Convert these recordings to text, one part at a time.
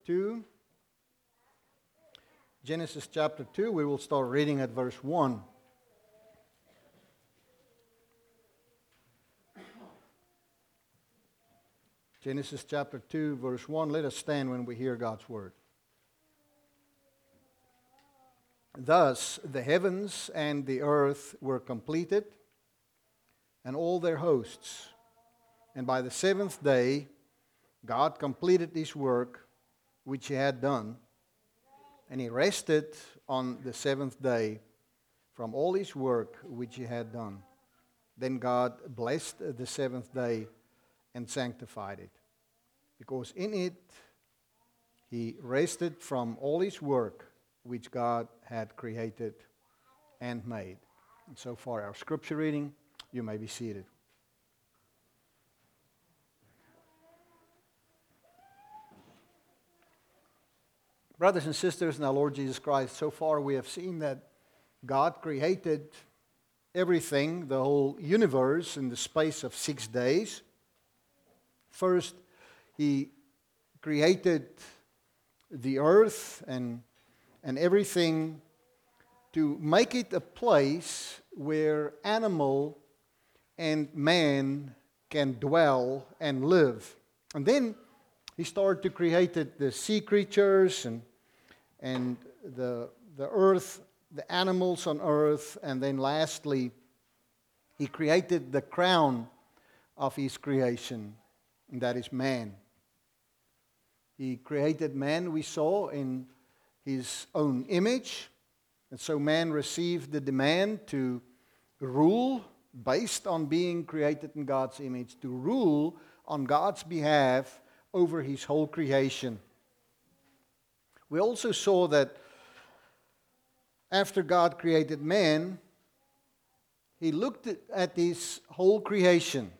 2. Genesis chapter 2, we will start reading at verse 1. Genesis chapter 2, verse 1. Let us stand when we hear God's word. Thus the heavens and the earth were completed, and all their hosts. And by the seventh day, God completed His work which He had done, and He rested on the seventh day from all His work which He had done. Then God blessed the seventh day and sanctified it, because in it He rested from all His work which God had created and made. And so far our scripture reading. You may be seated. Brothers and sisters in our Lord Jesus Christ, so far we have seen that God created everything, the whole universe, in the space of 6 days. First, He created the earth and everything to make it a place where animal and man can dwell and live. And then He started to create the sea creatures and the earth, the animals on earth, and then lastly, He created the crown of His creation, and that is man. He created man, we saw, in His own image, and so man received the demand to rule based on being created in God's image, to rule on God's behalf over His whole creation. We also saw that after God created man, He looked at His whole creation.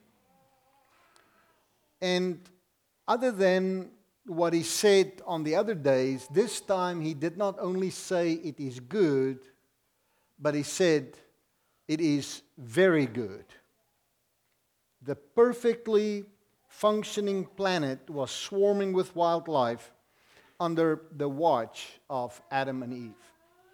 And other than what He said on the other days, this time He did not only say it is good, but He said it is very good. The perfectly functioning planet was swarming with wildlife under the watch of Adam and Eve.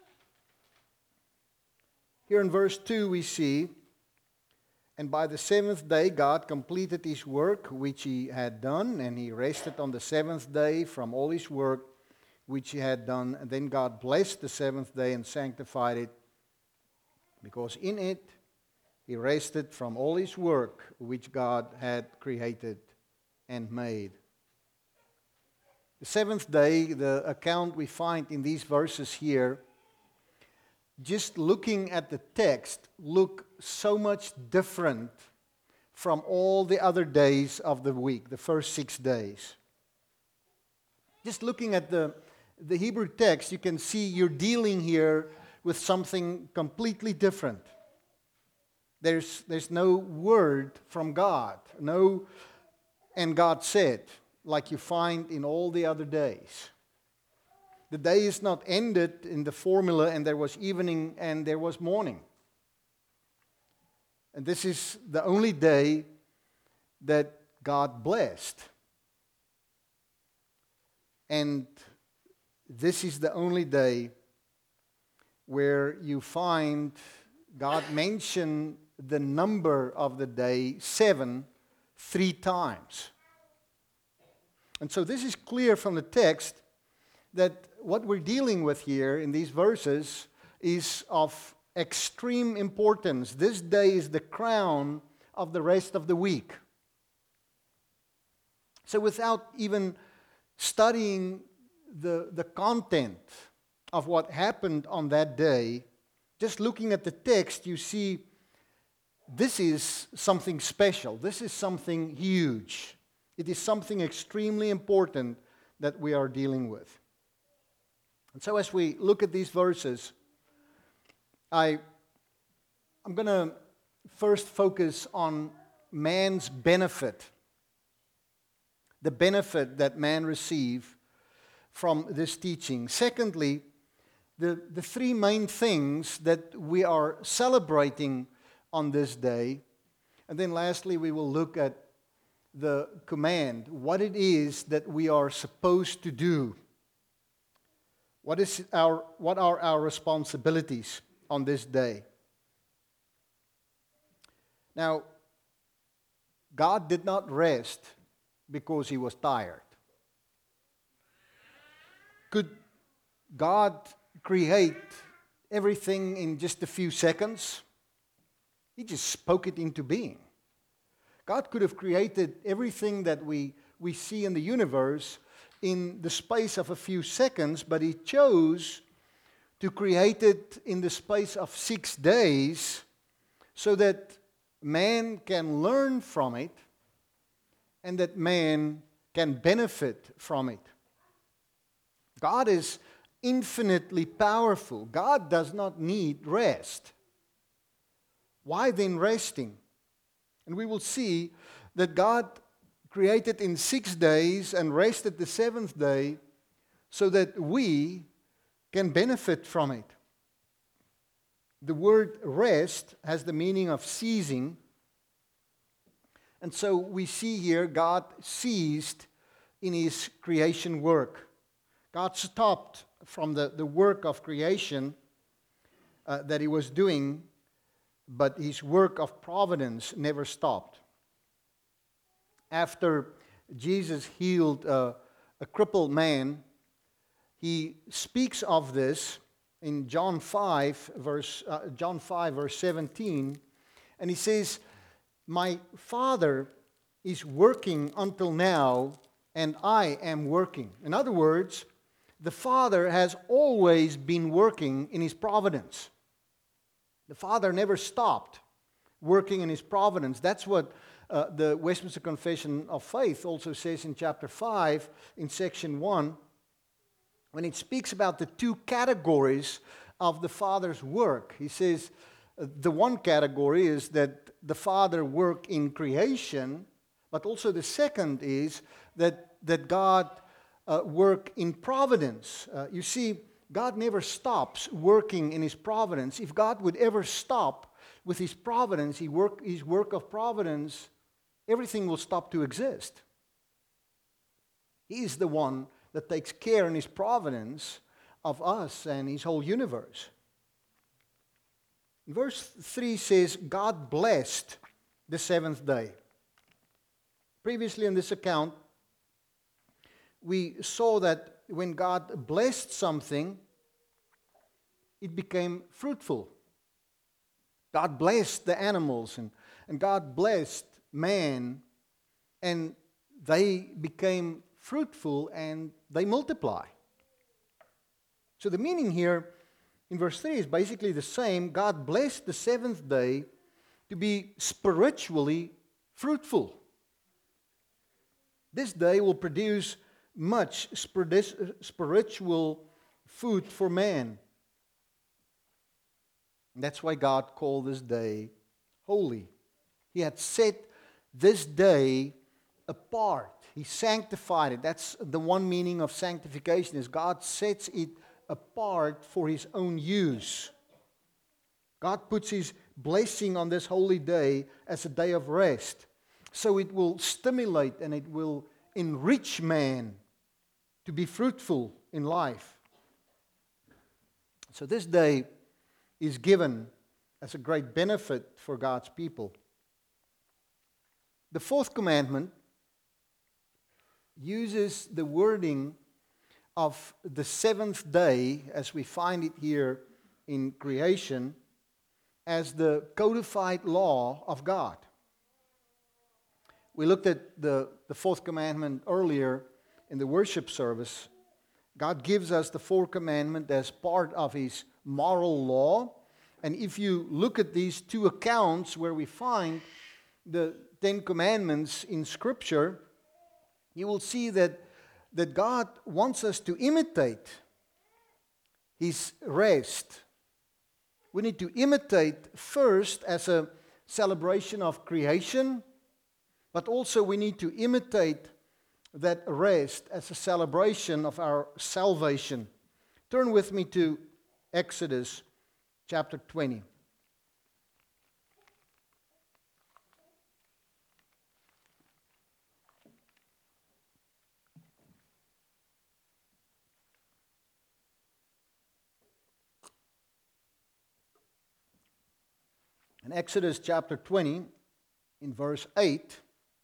Here in verse 2 we see, and by the seventh day God completed His work which He had done, and He rested on the seventh day from all His work which He had done. And then God blessed the seventh day and sanctified it, because in it He rested from all His work which God had created and made. The seventh day, the account we find in these verses here, just looking at the text, look so much different from all the other days of the week, the first 6 days. Just looking at the Hebrew text, you can see you're dealing here with something completely different. There's no word from God, no, and God said, like you find in all the other days. The day is not ended in the formula, and there was evening and there was morning. And this is the only day that God blessed. And this is the only day where you find God mention the number of the day 7 3 times. And so this is clear from the text that what we're dealing with here in these verses is of extreme importance. This day is the crown of the rest of the week. So without even studying the content of what happened on that day, just looking at the text, you see this is something special. This is something huge. It is something extremely important that we are dealing with. And so as we look at these verses, I'm going to first focus on man's benefit, the benefit that man received from this teaching. Secondly, the 3 main things that we are celebrating on this day. And then lastly, we will look at the command, what it is that we are supposed to do. What are our responsibilities on this day? Now, God did not rest because he was tired. Could God create everything in just a few seconds? He just spoke it into being. God could have created everything that we see in the universe in the space of a few seconds, but he chose to create it in the space of 6 days so that man can learn from it and that man can benefit from it. God is infinitely powerful. God does not need rest. Why then resting? And we will see that God created in 6 days and rested the seventh day so that we can benefit from it. The word rest has the meaning of ceasing. And so we see here God ceased in his creation work. God stopped from the work of creation that he was doing, but his work of providence never stopped. After Jesus healed a crippled man, he speaks of this in John 5, verse 17, and he says, "My Father is working until now, and I am working." In other words, the Father has always been working in his providence. The Father never stopped working in his providence. That's what the Westminster Confession of Faith also says in chapter 5, in section 1, when it speaks about the two categories of the Father's work. He says the one category is that the Father worked in creation, but also the second is that God worked in providence. You see, God never stops working in his providence. If God would ever stop with his providence, his work of providence, everything will stop to exist. He is the one that takes care in his providence of us and his whole universe. Verse 3 says, God blessed the seventh day. Previously in this account, we saw that when God blessed something, it became fruitful. God blessed the animals and God blessed man, and they became fruitful and they multiply. So the meaning here in verse 3 is basically the same. God blessed the seventh day to be spiritually fruitful. This day will produce much spiritual food for man. And that's why God called this day holy. He had set this day apart. He sanctified it. That's the one meaning of sanctification, is God sets it apart for his own use. God puts his blessing on this holy day as a day of rest, so it will stimulate and it will enrich man to be fruitful in life. So this day is given as a great benefit for God's people. The fourth commandment uses the wording of the seventh day, as we find it here in creation, as the codified law of God. We looked at the fourth commandment earlier in the worship service. God gives us the fourth commandment as part of his moral law. And if you look at these two accounts where we find the Ten Commandments in Scripture, you will see that God wants us to imitate his rest. We need to imitate first as a celebration of creation, but also we need to imitate that rest as a celebration of our salvation. Turn with me to Exodus chapter 20. In Exodus chapter 20, in verse 8,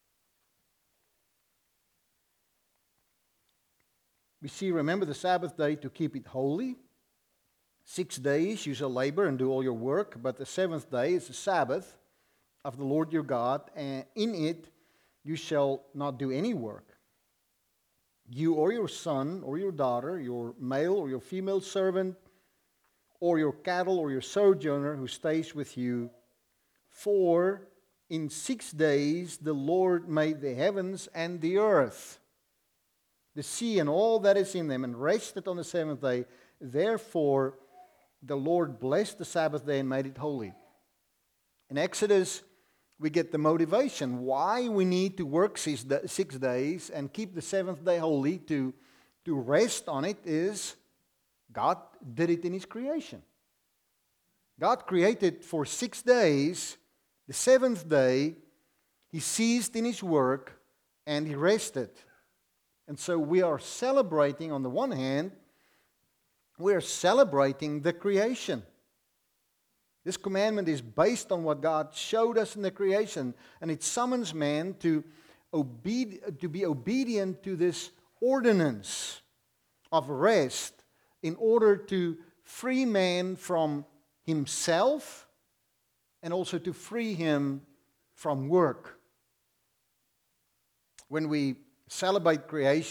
we see, remember the Sabbath day to keep it holy. 6 days you shall labor and do all your work, but the seventh day is the Sabbath of the Lord your God, and in it you shall not do any work. You or your son or your daughter, your male or your female servant, or your cattle or your sojourner who stays with you. For in 6 days the Lord made the heavens and the earth, the sea and all that is in them, and rested on the seventh day. Therefore the Lord blessed the Sabbath day and made it holy. In Exodus, we get the motivation why we need to work 6 days and keep the seventh day holy, to rest on it, is God did it in His creation. God created for 6 days. The seventh day, He ceased in His work and He rested. And so we are celebrating, on the one hand, we are celebrating the creation. This commandment is based on what God showed us in the creation, and it summons man to be obedient to this ordinance of rest in order to free man from himself and also to free him from work. When we celebrate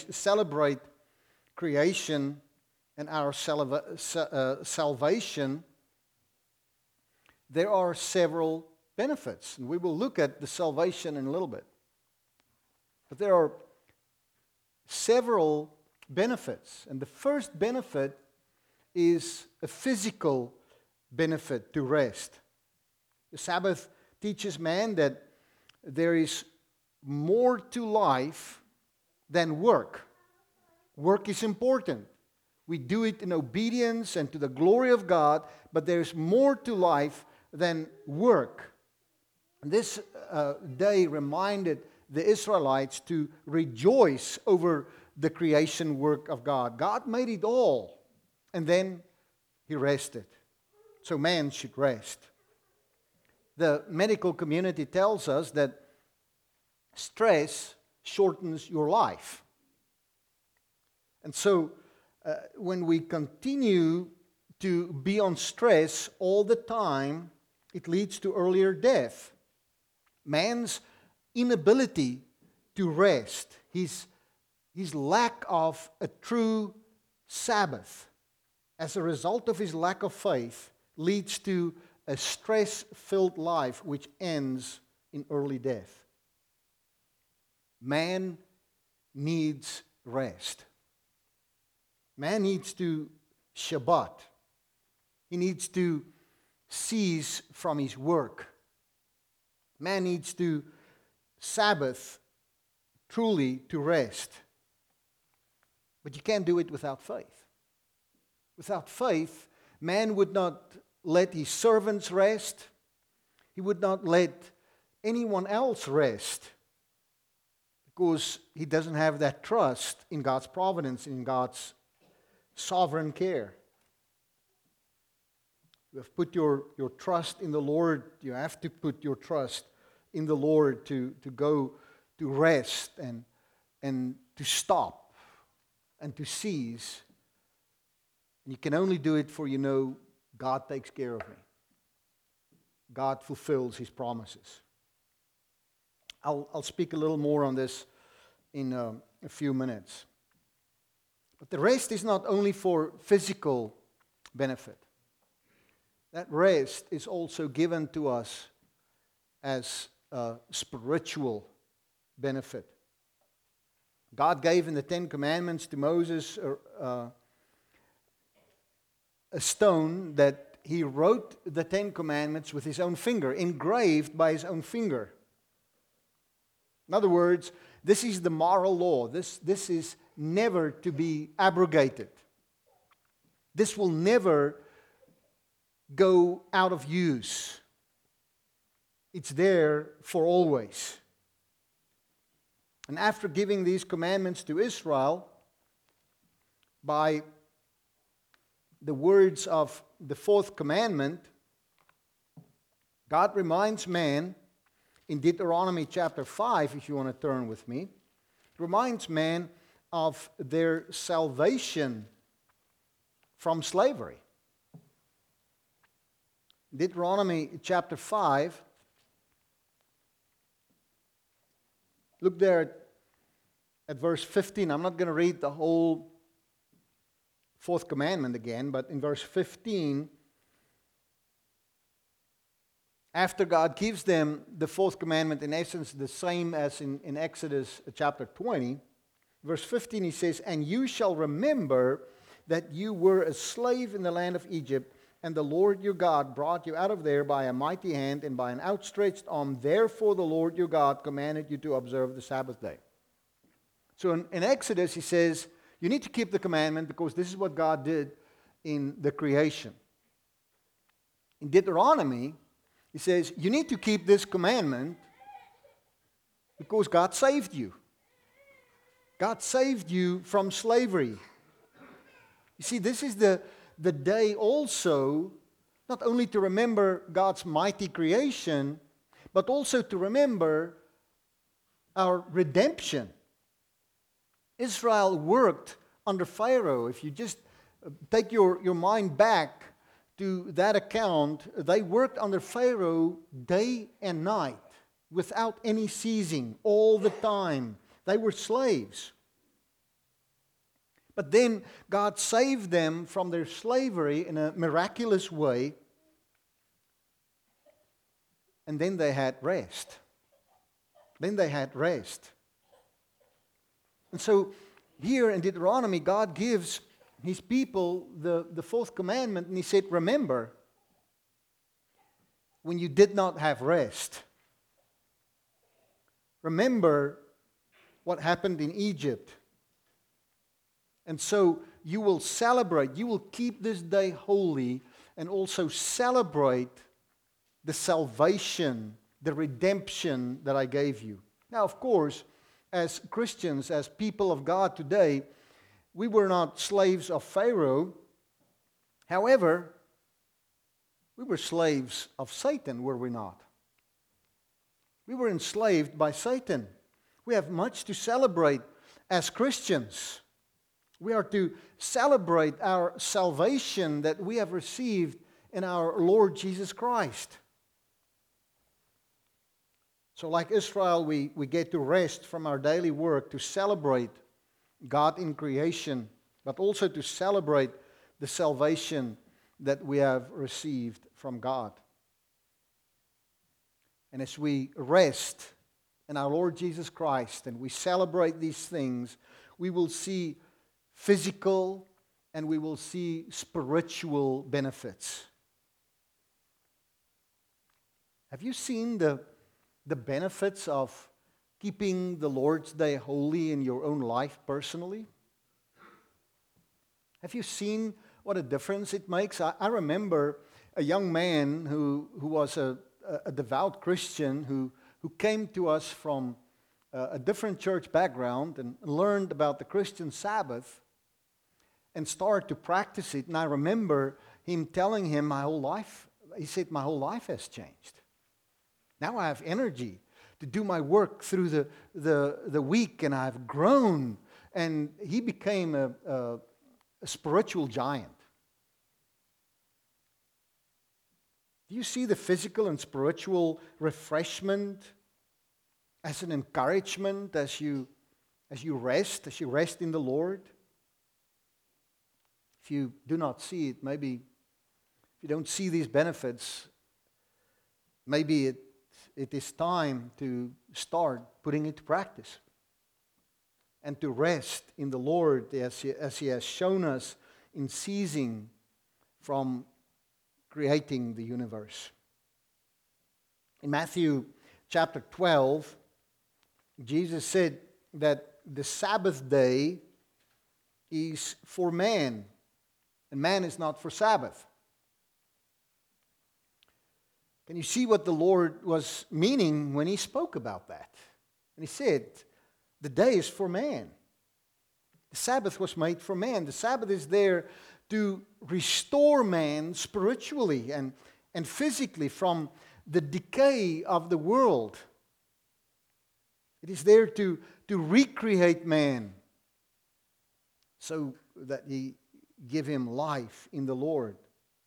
creation and our salvation, there are several benefits. And we will look at the salvation in a little bit. But there are several benefits. And the first benefit is a physical benefit to rest. The Sabbath teaches man that there is more to life than work. Work is important. We do it in obedience and to the glory of God, but there is more to life than work. This day reminded the Israelites to rejoice over the creation work of God. God made it all, and then He rested. So man should rest. The medical community tells us that stress shortens your life. And so when we continue to be on stress all the time, it leads to earlier death. Man's inability to rest, his lack of a true Sabbath, as a result of his lack of faith, leads to a stress-filled life which ends in early death. Man needs rest. Man needs to Shabbat. He needs to cease from his work. Man needs to Sabbath truly to rest. But you can't do it without faith. Without faith, man would not let his servants rest. He would not let anyone else rest, because he doesn't have that trust in God's providence, in God's sovereign care. You have put your trust in the Lord. You have to put your trust in the Lord to go to rest and to stop and to cease. And you can only do it for God takes care of me. God fulfills His promises. I'll speak a little more on this in a few minutes. But the rest is not only for physical benefit. That rest is also given to us as a spiritual benefit. God gave in the Ten Commandments to Moses a stone that he wrote the Ten Commandments with his own finger, engraved by his own finger. In other words, this is the moral law. This is never to be abrogated. This will never go out of use. It's there for always. And after giving these commandments to Israel, by the words of the fourth commandment, God reminds man in Deuteronomy chapter 5, if you want to turn with me, reminds man of their salvation from slavery. Deuteronomy chapter 5, look there at verse 15. I'm not going to read the whole fourth commandment again, but in verse 15, after God gives them the fourth commandment, in essence the same as in Exodus chapter 20, verse 15 he says, "And you shall remember that you were a slave in the land of Egypt, and the Lord your God brought you out of there by a mighty hand and by an outstretched arm. Therefore the Lord your God commanded you to observe the Sabbath day." So in Exodus he says, you need to keep the commandment because this is what God did in the creation. In Deuteronomy, he says, you need to keep this commandment because God saved you. God saved you from slavery. You see, this is the day also, not only to remember God's mighty creation, but also to remember our redemption. Israel worked under Pharaoh. If you just take your mind back to that account, they worked under Pharaoh day and night without any ceasing, all the time. They were slaves. But then God saved them from their slavery in a miraculous way, and then they had rest. Then they had rest. And so here in Deuteronomy, God gives His people the fourth commandment, and He said, remember, when you did not have rest. Remember what happened in Egypt. And so you will celebrate, you will keep this day holy, and also celebrate the salvation, the redemption that I gave you. Now, of course, as Christians, as people of God today, we were not slaves of Pharaoh. However, we were slaves of Satan, were we not? We were enslaved by Satan. We have much to celebrate as Christians. We are to celebrate our salvation that we have received in our Lord Jesus Christ. So like Israel, we get to rest from our daily work to celebrate God in creation, but also to celebrate the salvation that we have received from God. And as we rest in our Lord Jesus Christ and we celebrate these things, we will see physical and we will see spiritual benefits. Have you seen the benefits of keeping the Lord's Day holy in your own life personally? Have you seen what a difference it makes? I remember a young man who was a devout Christian who came to us from a different church background and learned about the Christian Sabbath and started to practice it. And I remember him telling him my whole life has changed. Now I have energy to do my work through the week, and I've grown. And he became a spiritual giant. Do you see the physical and spiritual refreshment as an encouragement as you rest in the Lord? If you do not see it, maybe if you don't see these benefits, maybe it is time to start putting it to practice and to rest in the Lord as He has shown us in ceasing from creating the universe. In Matthew chapter 12, Jesus said that the Sabbath day is for man, and man is not for Sabbath. Can you see what the Lord was meaning when He spoke about that? And He said, the day is for man. The Sabbath was made for man. The Sabbath is there to restore man spiritually and physically from the decay of the world. It is there to recreate man so that he give him life in the Lord.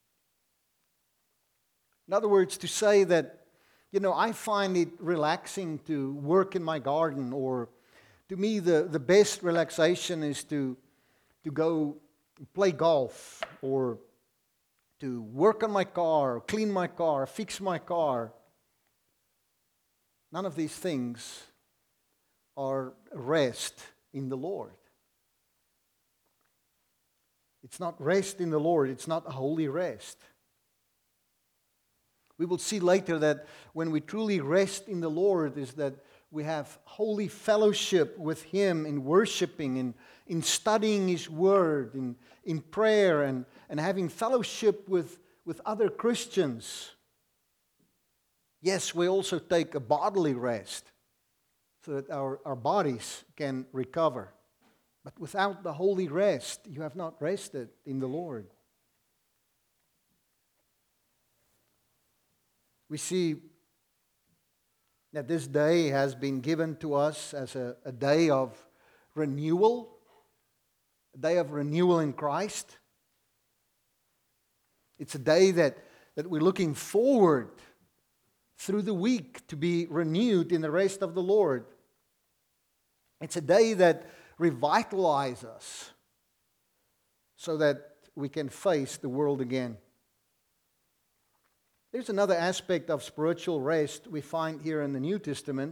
In other words, to say that, I find it relaxing to work in my garden, or to me the best relaxation is to go play golf, or to work on my car, clean my car, fix my car. None of these things are rest in the Lord. It's not rest in the Lord. It's not a holy rest. We will see later that when we truly rest in the Lord is that we have holy fellowship with Him in worshiping, in studying His Word, in prayer, and having fellowship with other Christians. Yes, we also take a bodily rest so that our bodies can recover. But without the holy rest, you have not rested in the Lord. We see that this day has been given to us as a day of renewal, a day of renewal in Christ. It's a day that we're looking forward through the week to be renewed in the rest of the Lord. It's a day that revitalizes us so that we can face the world again. There's another aspect of spiritual rest we find here in the New Testament.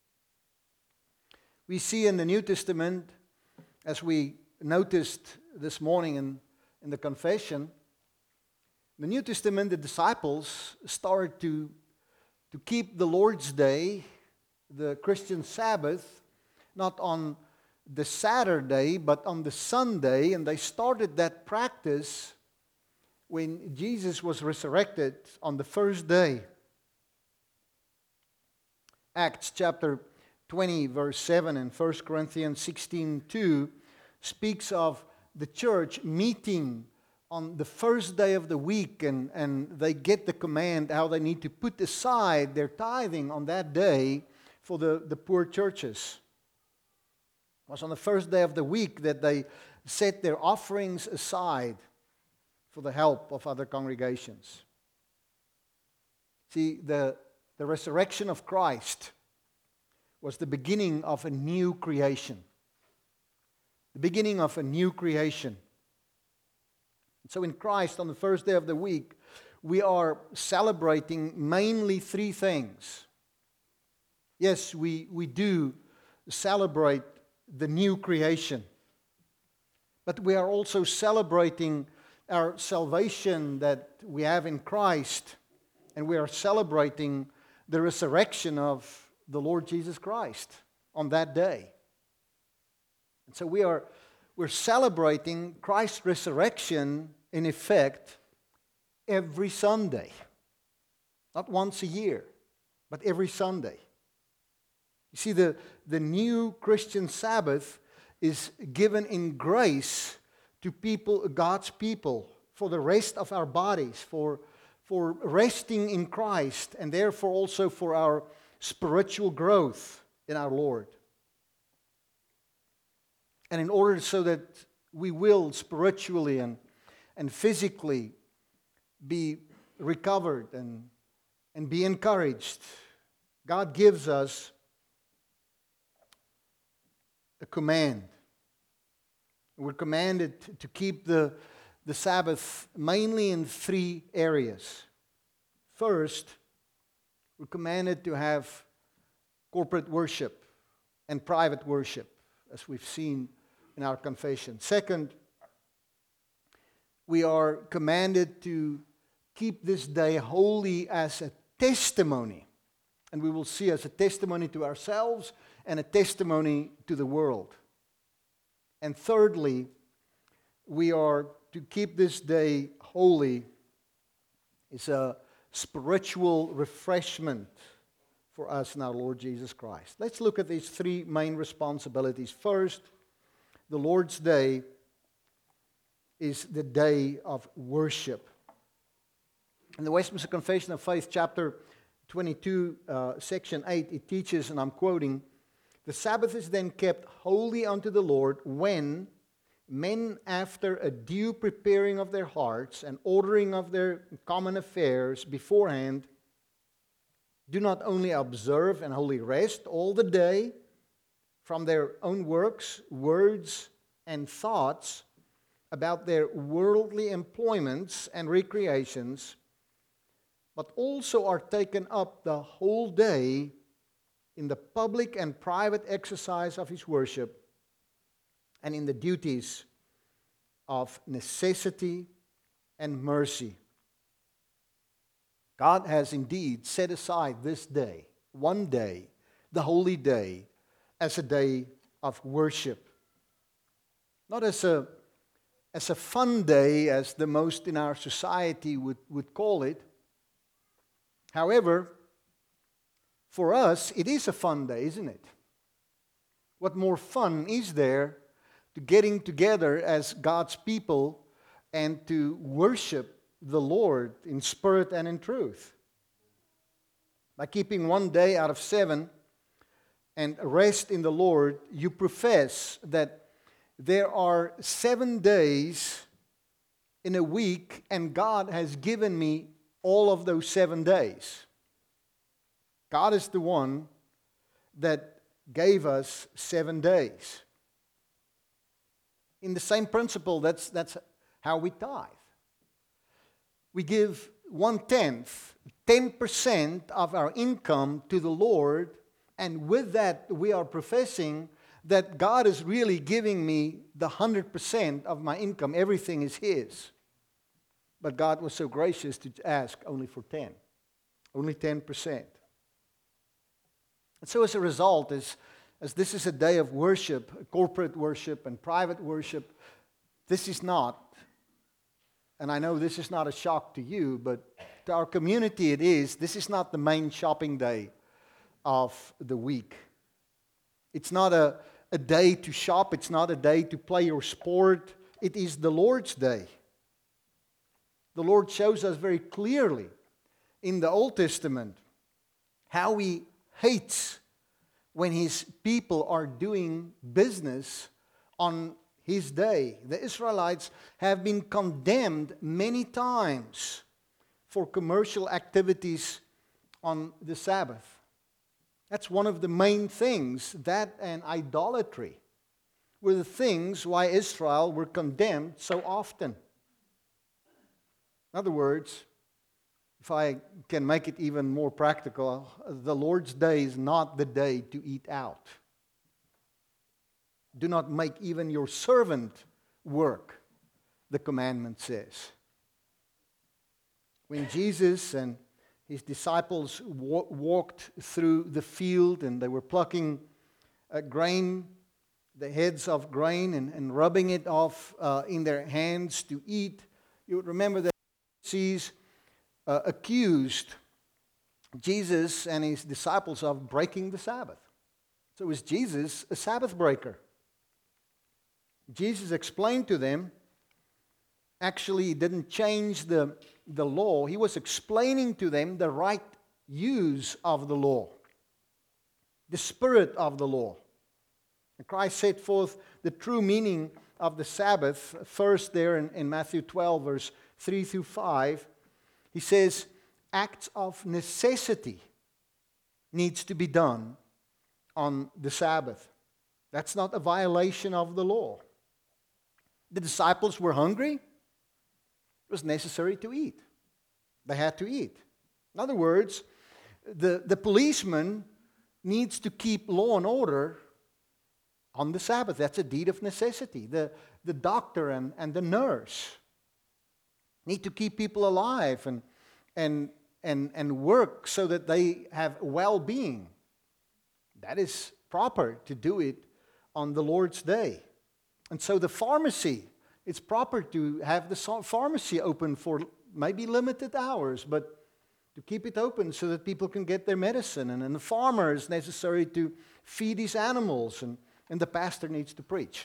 We see in the New Testament, as we noticed this morning in the confession, the New Testament, the disciples started to keep the Lord's Day, the Christian Sabbath, not on the Saturday, but on the Sunday, and they started that practice when Jesus was resurrected on the first day. Acts chapter 20, verse 7, and 1 Corinthians 16:2 speaks of the church meeting on the first day of the week, and they get the command how they need to put aside their tithing on that day for the poor churches. It was on the first day of the week that they set their offerings aside for the help of other congregations. See, the resurrection of Christ was the beginning of a new creation. The beginning of a new creation. So in Christ, on the first day of the week, we are celebrating mainly three things. Yes, we do celebrate the new creation, but we are also celebrating our salvation that we have in Christ, and we are celebrating the resurrection of the Lord Jesus Christ on that day. And so we're celebrating Christ's resurrection in effect every Sunday. Not once a year, but every Sunday. You see, the new Christian Sabbath is given in grace to people, God's people, for the rest of our bodies, for resting in Christ, and therefore also for our spiritual growth in our Lord. And in order so that we will spiritually and physically be recovered and be encouraged, God gives us a command. We're commanded to keep the Sabbath mainly in three areas. First, we're commanded to have corporate worship and private worship, as we've seen in our confession. Second, we are commanded to keep this day holy as a testimony. And we will see as a testimony to ourselves and a testimony to the world. And thirdly, we are to keep this day holy as a spiritual refreshment for us and our Lord Jesus Christ. Let's look at these three main responsibilities. First, the Lord's Day is the day of worship. In the Westminster Confession of Faith, chapter 22, section 8, it teaches, and I'm quoting, "The Sabbath is then kept holy unto the Lord when men, after a due preparing of their hearts and ordering of their common affairs beforehand, do not only observe and wholly rest all the day from their own works, words, and thoughts about their worldly employments and recreations, but also are taken up the whole day in the public and private exercise of His worship and in the duties of necessity and mercy." God has indeed set aside this day, one day, the holy day, as a day of worship. Not as a fun day, as the most in our society would call it. However, for us, it is a fun day, isn't it? What more fun is there to getting together as God's people and to worship the Lord in spirit and in truth? By keeping one day out of 7 and rest in the Lord, you profess that there are 7 days in a week, and God has given me all of those 7 days. God is the one that gave us 7 days. In the same principle, that's how we tithe. We give 1/10, 10% of our income to the Lord, and with that we are professing that God is really giving me the 100% of my income. Everything is His. But God was so gracious to ask only for 10, only 10%. And so as a result, as this is a day of worship, corporate worship and private worship, this is not, and I know this is not a shock to you, but to our community it is, this is not the main shopping day of the week. It's not a day to shop, it's not a day to play your sport, it is the Lord's day. The Lord shows us very clearly in the Old Testament how He hates when His people are doing business on His day. The Israelites have been condemned many times for commercial activities on the Sabbath. That's one of the main things. That and idolatry were the things why Israel were condemned so often. In other words, if I can make it even more practical, the Lord's day is not the day to eat out. Do not make even your servant work, the commandment says. When Jesus and His disciples walked through the field and they were plucking grain, the heads of grain, and rubbing it off in their hands to eat, you would remember that Pharisees accused Jesus and His disciples of breaking the Sabbath. So was Jesus a Sabbath breaker? Jesus explained to them, actually He didn't change the law. He was explaining to them the right use of the law, the spirit of the law. And Christ set forth the true meaning of the Sabbath first there in Matthew 12, verse 3 through 5. He says, acts of necessity needs to be done on the Sabbath. That's not a violation of the law. The disciples were hungry. It was necessary to eat. They had to eat. In other words, the policeman needs to keep law and order on the Sabbath. That's a deed of necessity. The doctor and the nurse need to keep people alive and work so that they have well-being. That is proper to do it on the Lord's day. And so the pharmacy, it's proper to have the pharmacy open for maybe limited hours, but to keep it open so that people can get their medicine. And the farmer is necessary to feed his animals, and the pastor needs to preach.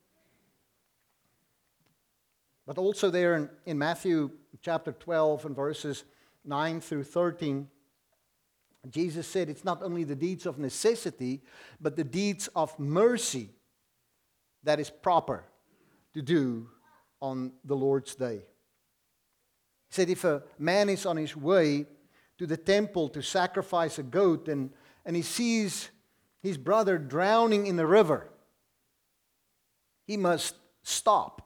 But also there in Matthew chapter 12 and verses 9 through 13, Jesus said it's not only the deeds of necessity, but the deeds of mercy that is proper to do on the Lord's day. He said if a man is on his way to the temple to sacrifice a goat and he sees his brother drowning in the river, he must stop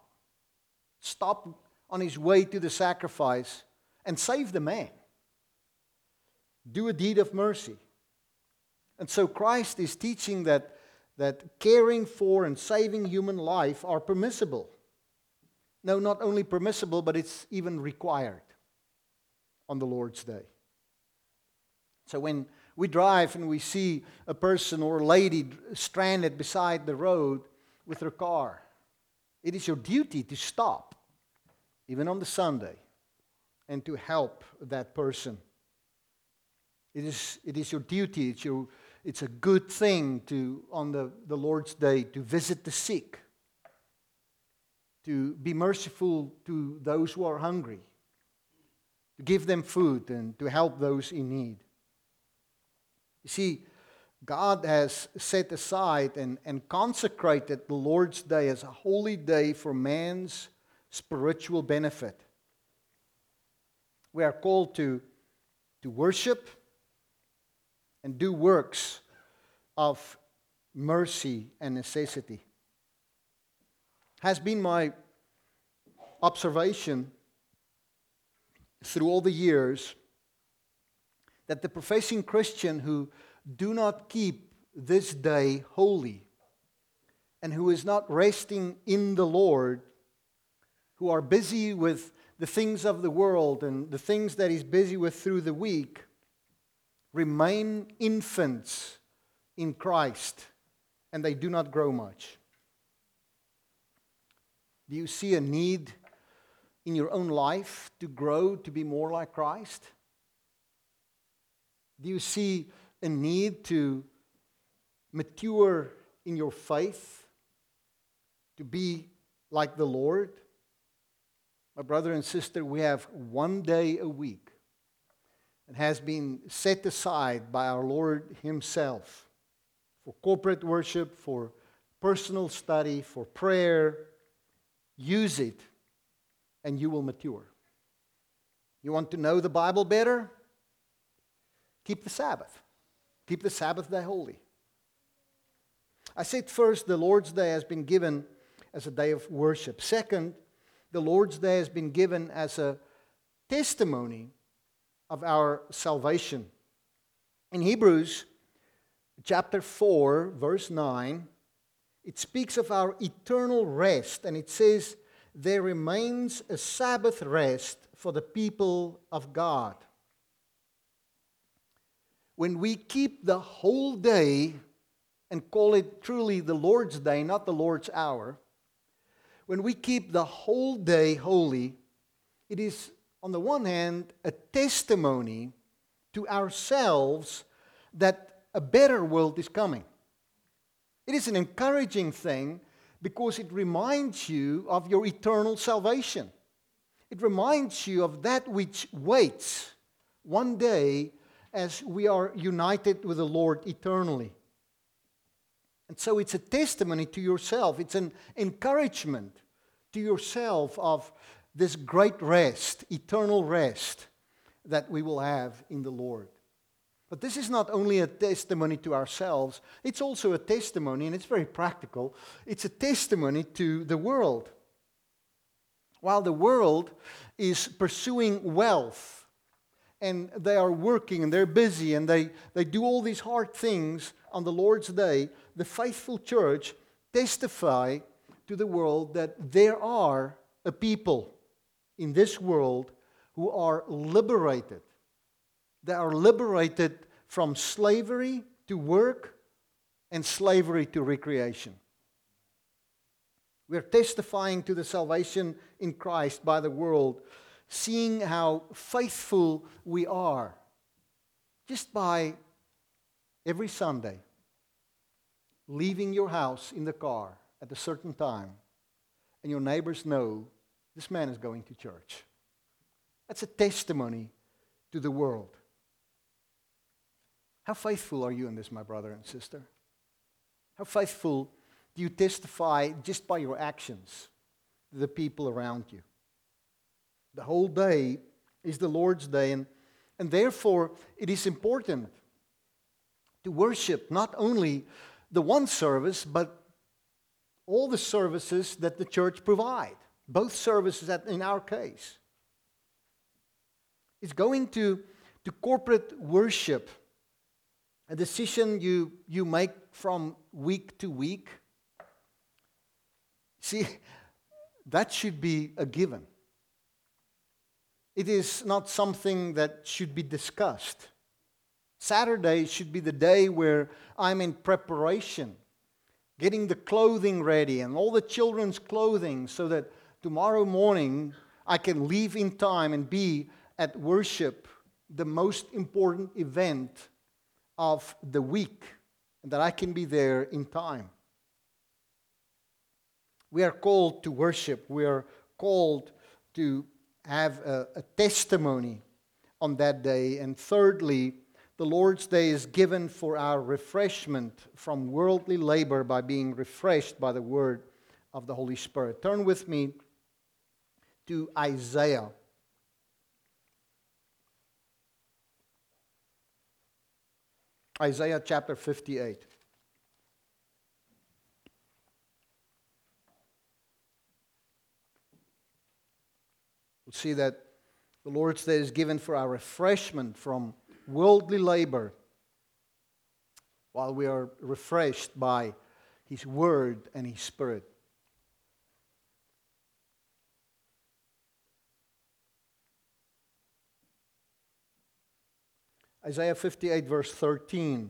on his way to the sacrifice and save the man. Do a deed of mercy. And so Christ is teaching that caring for and saving human life are permissible. No, not only permissible, but it's even required on the Lord's day. So when we drive and we see a person or a lady stranded beside the road with her car, it is your duty to stop, even on the Sunday, and to help that person. It is your duty, it's a good thing to, on the Lord's day, to visit the sick, to be merciful to those who are hungry, to give them food and to help those in need. You see, God has set aside and consecrated the Lord's day as a holy day for man's spiritual benefit. We are called to worship and do works of mercy and necessity. Has been my observation through all the years that the professing Christian who do not keep this day holy and who is not resting in the Lord, who are busy with the things of the world and the things that he's busy with through the week, remain infants in Christ and they do not grow much. Do you see a need in your own life to grow, to be more like Christ? Do you see a need to mature in your faith, to be like the Lord? My brother and sister, we have one day a week that has been set aside by our Lord Himself for corporate worship, for personal study, for prayer. Use it and you will mature. You want to know the Bible better? Keep the Sabbath. Keep the Sabbath day holy. I said first, the Lord's Day has been given as a day of worship. Second, the Lord's Day has been given as a testimony of our salvation. In Hebrews chapter 4, verse 9, it speaks of our eternal rest, and it says, there remains a Sabbath rest for the people of God. When we keep the whole day and call it truly the Lord's Day, not the Lord's hour, when we keep the whole day holy, it is, on the one hand, a testimony to ourselves that a better world is coming. It is an encouraging thing because it reminds you of your eternal salvation. It reminds you of that which waits one day as we are united with the Lord eternally. And so it's a testimony to yourself. It's an encouragement to yourself of this great rest, eternal rest that we will have in the Lord. But this is not only a testimony to ourselves, it's also a testimony, and it's very practical, it's a testimony to the world. While the world is pursuing wealth, and they are working, and they're busy, and they do all these hard things on the Lord's Day, the faithful church testify to the world that there are a people in this world who are liberated. They are liberated from slavery to work and slavery to recreation. We are testifying to the salvation in Christ by the world, seeing how faithful we are just by every Sunday leaving your house in the car at a certain time, and your neighbors know this man is going to church. That's a testimony to the world. How faithful are you in this, my brother and sister? How faithful do you testify just by your actions to the people around you? The whole day is the Lord's day, and therefore it is important to worship not only the one service, but all the services that the church provide. Both services in our case. It's going to corporate worship, a decision you make from week to week. See, that should be a given. It is not something that should be discussed. Saturday should be the day where I'm in preparation, getting the clothing ready and all the children's clothing so that tomorrow morning I can leave in time and be at worship, the most important event of the week, and that I can be there in time. We are called to worship. We are called to have a testimony on that day. And thirdly, the Lord's Day is given for our refreshment from worldly labor by being refreshed by the word of the Holy Spirit. Turn with me to Isaiah. Isaiah chapter 58. We'll see that the Lord's Day is given for our refreshment from worldly labor while we are refreshed by His Word and His Spirit. Isaiah 58 verse 13.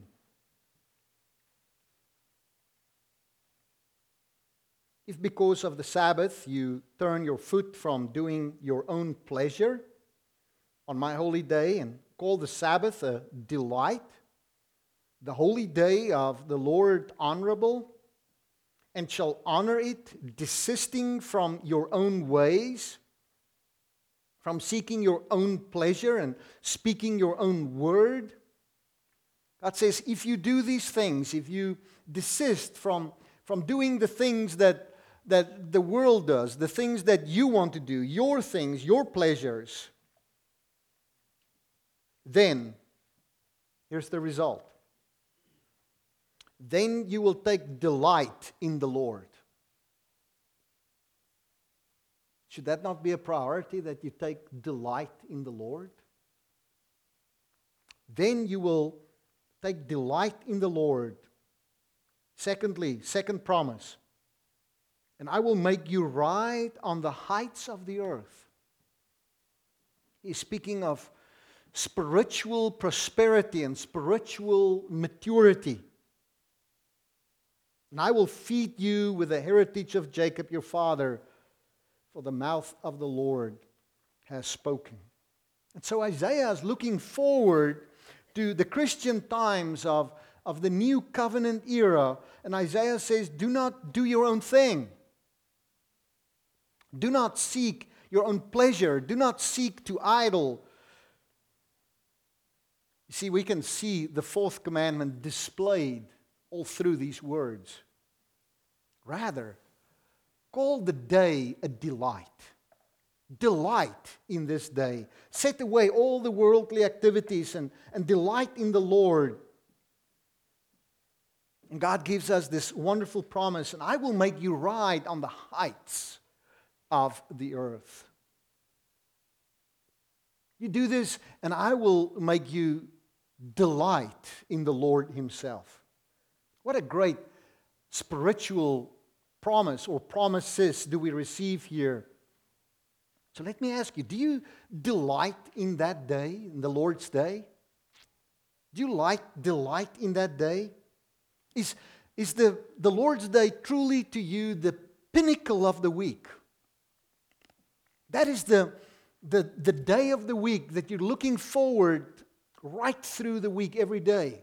If because of the Sabbath you turn your foot from doing your own pleasure on my holy day and call the Sabbath a delight, the holy day of the Lord honorable, and shall honor it, desisting from your own ways, from seeking your own pleasure and speaking your own word. God says, if you do these things, if you desist from doing the things that the world does, the things that you want to do, your things, your pleasures, then, here's the result. Then you will take delight in the Lord. Should that not be a priority, that you take delight in the Lord? Then you will take delight in the Lord. Secondly, second promise. And I will make you ride on the heights of the earth. He's speaking of spiritual prosperity and spiritual maturity. And I will feed you with the heritage of Jacob your father, for the mouth of the Lord has spoken. And so Isaiah is looking forward to the Christian times of the new covenant era. And Isaiah says, do not do your own thing. Do not seek your own pleasure. Do not seek to idle. You see, we can see the fourth commandment displayed all through these words. Rather, call the day a delight. Delight in this day. Set away all the worldly activities and delight in the Lord. And God gives us this wonderful promise, and I will make you ride on the heights of the earth. You do this, and I will make you delight in the Lord Himself. What a great spiritual promise or promises do we receive here. So let me ask you, do you delight in that day, in the Lord's day? Do you delight in that day? Is the Lord's day truly to you the pinnacle of the week? That is the day of the week that you're looking forward right through the week every day.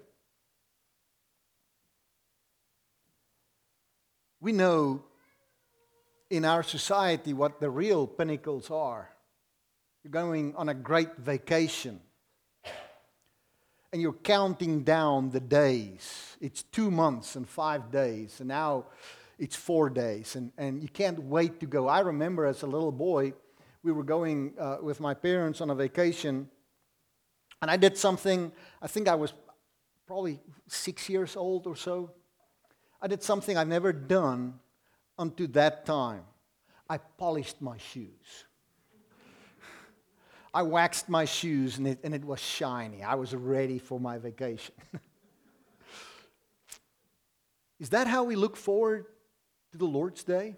We know in our society what the real pinnacles are. You're going on a great vacation. and you're counting down the days. It's 2 months and 5 days, and now it's 4 days, and you can't wait to go. I remember as a little boy, we were going with my parents on a vacation, and I did something. I think I was probably 6 years old or so. I did something I've never done unto that time. I polished my shoes. I waxed my shoes, and it was shiny. I was ready for my vacation. Is that how we look forward to the Lord's Day?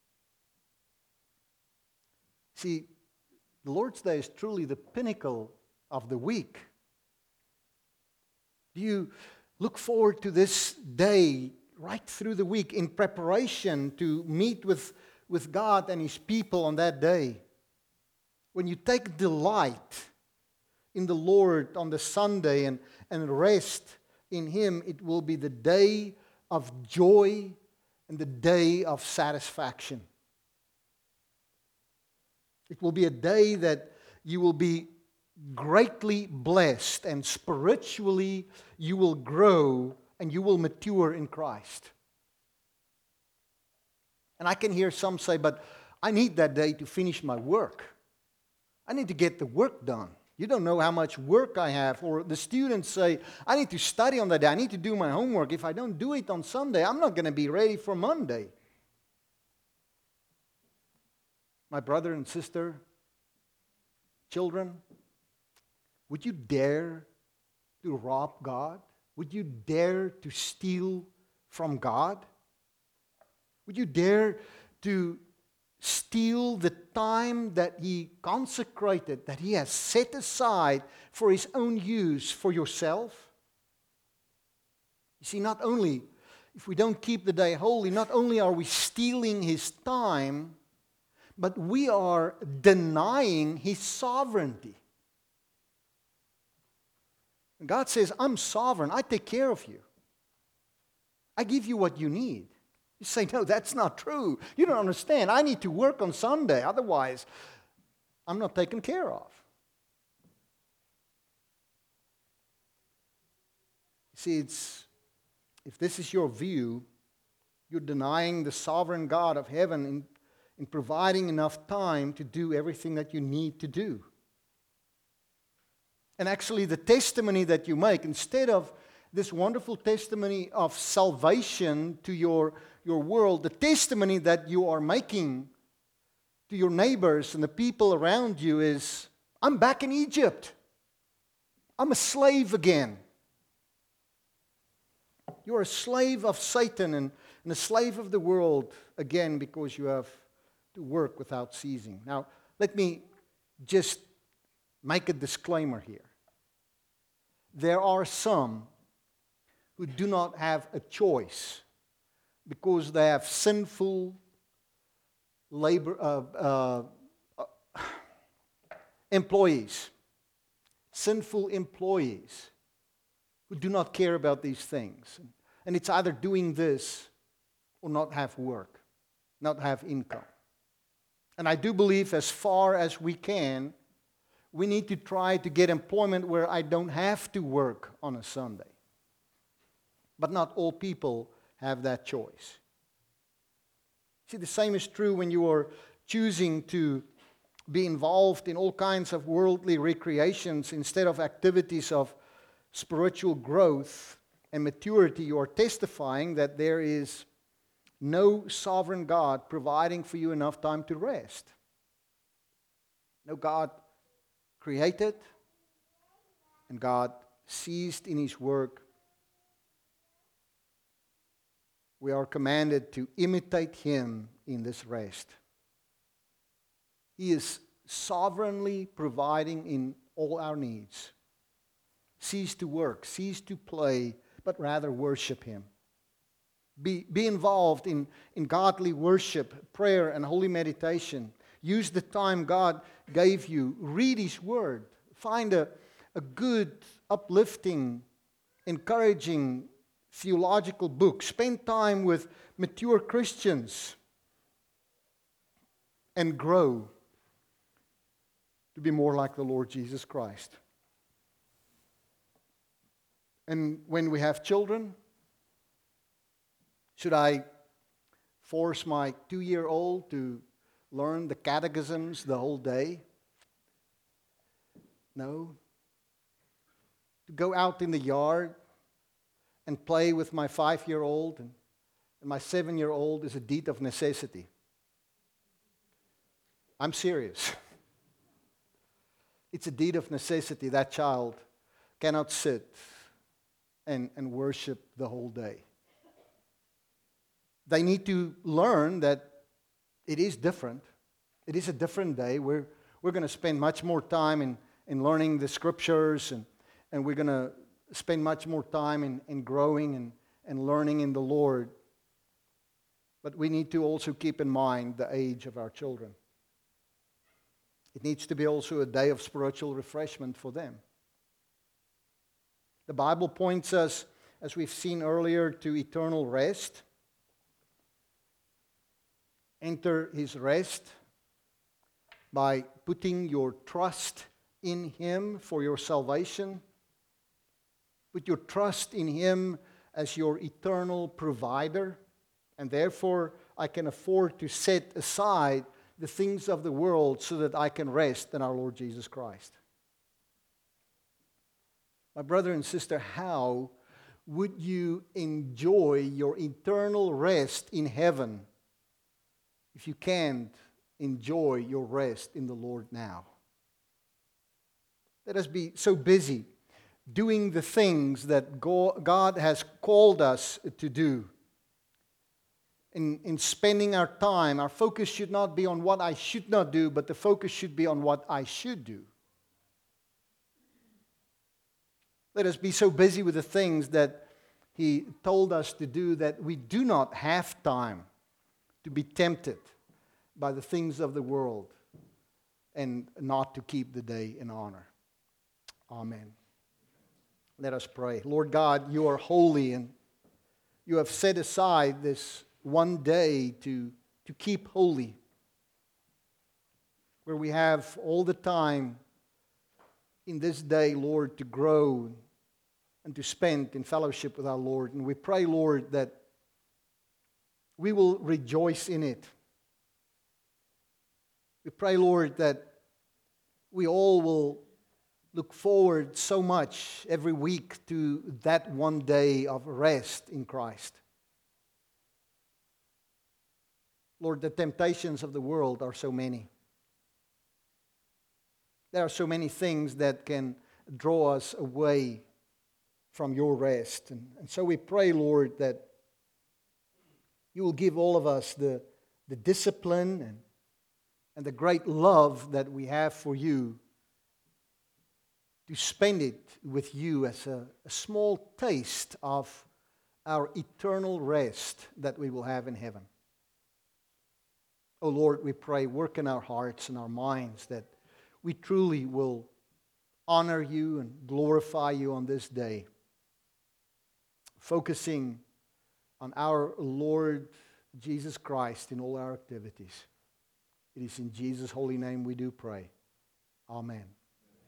See, the Lord's Day is truly the pinnacle of the week. Do you look forward to this day right through the week in preparation to meet with God and His people on that day? When you take delight in the Lord on the Sunday and rest in Him, it will be the day of joy and the day of satisfaction. It will be a day that you will be greatly blessed, and spiritually you will grow and you will mature in Christ. And I can hear some say, but I need that day to finish my work. I need to get the work done. You don't know how much work I have. Or the students say, I need to study on that day. I need to do my homework. If I don't do it on Sunday, I'm not going to be ready for Monday. My brother and sister, children, would you dare to rob God? Would you dare to steal from God? Would you dare to steal the time that He consecrated, that He has set aside for His own use for yourself? You see, not only, if we don't keep the day holy, not only are we stealing His time, but we are denying His sovereignty. And God says, I'm sovereign. I take care of you. I give you what you need. You say, no, that's not true. You don't understand. I need to work on Sunday. Otherwise, I'm not taken care of. See, if this is your view, you're denying the sovereign God of heaven in providing enough time to do everything that you need to do. And actually, the testimony that you make, instead of this wonderful testimony of salvation to your world, the testimony that you are making to your neighbors and the people around you is, I'm back in Egypt. I'm a slave again. You're a slave of Satan and a slave of the world again because you have to work without ceasing. Now, let me just make a disclaimer here. There are some who do not have a choice because they have sinful employees, sinful employees who do not care about these things. And it's either doing this or not have work, not have income. And I do believe as far as we can, we need to try to get employment where I don't have to work on a Sunday. But not all people have that choice. See, the same is true when you are choosing to be involved in all kinds of worldly recreations instead of activities of spiritual growth and maturity. You are testifying that there is no sovereign God providing for you enough time to rest. No, God created and God ceased in His work. We are commanded to imitate Him in this rest. He is sovereignly providing in all our needs. Cease to work, cease to play, but rather worship Him. Be involved in godly worship, prayer, and holy meditation. Use the time God gave you. Read His Word. Find a good, uplifting, encouraging theological book. Spend time with mature Christians and grow to be more like the Lord Jesus Christ. And when we have children, should I force my 2-year-old to learn the catechisms the whole day? No. To go out in the yard and play with my 5-year-old and my 7-year-old is a deed of necessity. I'm serious. It's a deed of necessity. That child cannot sit and worship the whole day. They need to learn that it is different. It is a different day. We're going to spend much more time in learning the scriptures, and we're going to spend much more time in growing and learning in the Lord. But we need to also keep in mind the age of our children. It needs to be also a day of spiritual refreshment for them. The Bible points us, as we've seen earlier, to eternal rest. Enter His rest by putting your trust in Him for your salvation. Put your trust in Him as your eternal provider, and therefore I can afford to set aside the things of the world so that I can rest in our Lord Jesus Christ. My brother and sister, how would you enjoy your eternal rest in heaven if you can't enjoy your rest in the Lord now? Let us be so busy doing the things that God has called us to do. In spending our time, our focus should not be on what I should not do, but the focus should be on what I should do. Let us be so busy with the things that He told us to do that we do not have time to be tempted by the things of the world and not to keep the day in honor. Amen. Let us pray. Lord God, You are holy, and You have set aside this one day to keep holy, where we have all the time in this day, Lord, to grow and to spend in fellowship with our Lord. And we pray, Lord, that we will rejoice in it. We pray, Lord, that we all will look forward so much every week to that one day of rest in Christ. Lord, the temptations of the world are so many. There are so many things that can draw us away from Your rest. And so we pray, Lord, that You will give all of us the discipline and the great love that we have for You to spend it with You as a small taste of our eternal rest that we will have in heaven. Oh Lord, we pray, work in our hearts and our minds that we truly will honor You and glorify You on this day, focusing on our Lord Jesus Christ in all our activities. It is in Jesus' holy name we do pray. Amen.